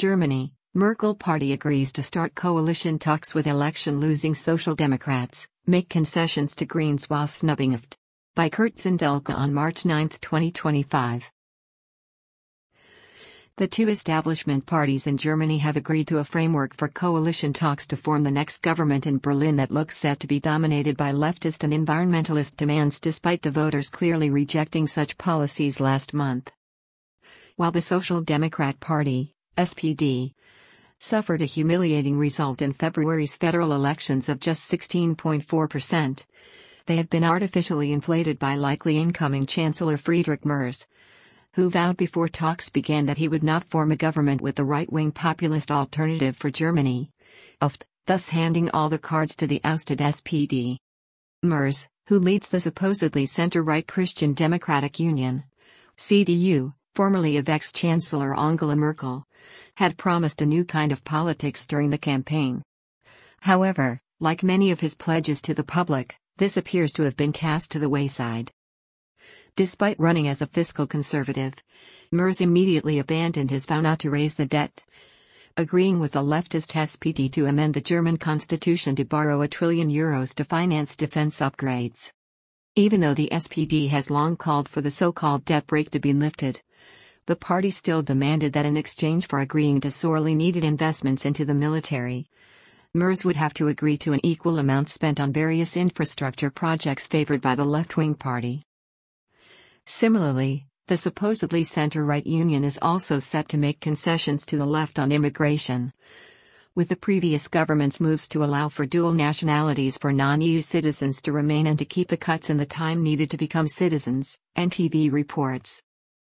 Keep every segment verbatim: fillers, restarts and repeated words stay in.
Germany, Merkel party agrees to start coalition talks with election-losing Social Democrats, make concessions to Greens while snubbing A F D. By Kurt Zindelka on March ninth twenty twenty-five. The two establishment parties in Germany have agreed to a framework for coalition talks to form the next government in Berlin that looks set to be dominated by leftist and environmentalist demands, despite the voters clearly rejecting such policies last month. While the Social Democrat Party, S P D, suffered a humiliating result in February's federal elections of just sixteen point four percent, they have been artificially inflated by likely incoming Chancellor Friedrich Merz, who vowed before talks began that he would not form a government with the right-wing populist Alternative for Germany, A F D, thus handing all the cards to the ousted S P D. Merz, who leads the supposedly center-right Christian Democratic Union, C D U, formerly of ex-Chancellor Angela Merkel, had promised a new kind of politics during the campaign. However, like many of his pledges to the public, this appears to have been cast to the wayside. Despite running as a fiscal conservative, Merz immediately abandoned his vow not to raise the debt, agreeing with the leftist S P D to amend the German constitution to borrow a trillion euros to finance defense upgrades. Even though the S P D has long called for the so-called debt brake to be lifted, the party still demanded that in exchange for agreeing to sorely needed investments into the military, Merz would have to agree to an equal amount spent on various infrastructure projects favored by the left-wing party. Similarly, the supposedly center-right union is also set to make concessions to the left on immigration, with the previous government's moves to allow for dual nationalities for non-E U citizens to remain and to keep the cuts in the time needed to become citizens, N T V reports.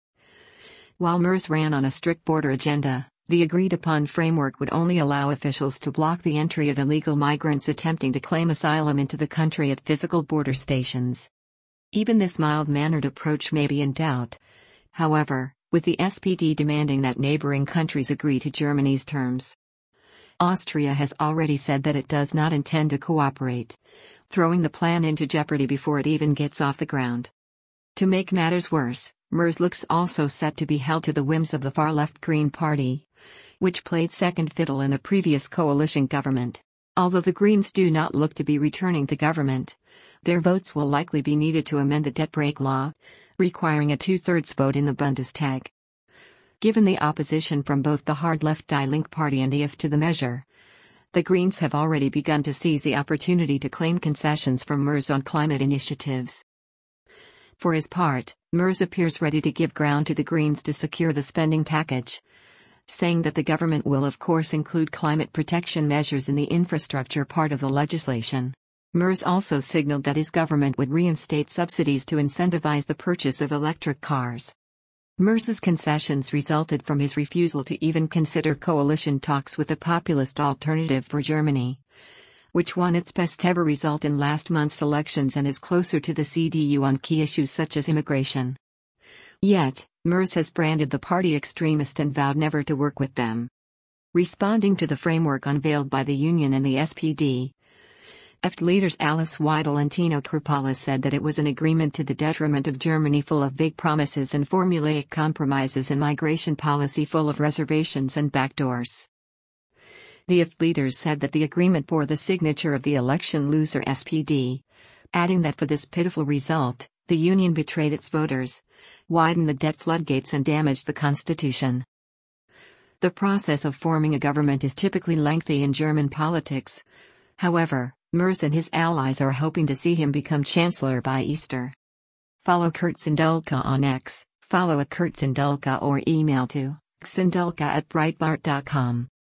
While Merz ran on a strict border agenda, the agreed-upon framework would only allow officials to block the entry of illegal migrants attempting to claim asylum into the country at physical border stations. Even this mild-mannered approach may be in doubt, however, with the S P D demanding that neighboring countries agree to Germany's terms. Austria has already said that it does not intend to cooperate, throwing the plan into jeopardy before it even gets off the ground. To make matters worse, Merz looks also set to be held to the whims of the far-left Green Party, which played second fiddle in the previous coalition government. Although the Greens do not look to be returning to government, their votes will likely be needed to amend the debt brake law, requiring a two-thirds vote in the Bundestag. Given the opposition from both the hard-left Die Linke party and the A F D to the measure, the Greens have already begun to seize the opportunity to claim concessions from Merz on climate initiatives. For his part, Merz appears ready to give ground to the Greens to secure the spending package, saying that the government will of course include climate protection measures in the infrastructure part of the legislation. Merz also signaled that his government would reinstate subsidies to incentivize the purchase of electric cars. Merz's concessions resulted from his refusal to even consider coalition talks with the populist Alternative for Germany, which won its best-ever result in last month's elections and is closer to the C D U on key issues such as immigration. Yet, Merz has branded the party extremist and vowed never to work with them. Responding to the framework unveiled by the Union and the S P D, A F D leaders Alice Weidel and Tino Kruppala said that it was an agreement to the detriment of Germany, full of vague promises and formulaic compromises, and migration policy full of reservations and backdoors. The A F D leaders said that the agreement bore the signature of the election loser S P D, adding that for this pitiful result, the Union betrayed its voters, widened the debt floodgates and damaged the constitution. The process of forming a government is typically lengthy in German politics. However, Merz and his allies are hoping to see him become chancellor by Easter. Follow Kurt Zindelka on X, follow at Kurt Zindelka or email to zindelka at breitbart dot com.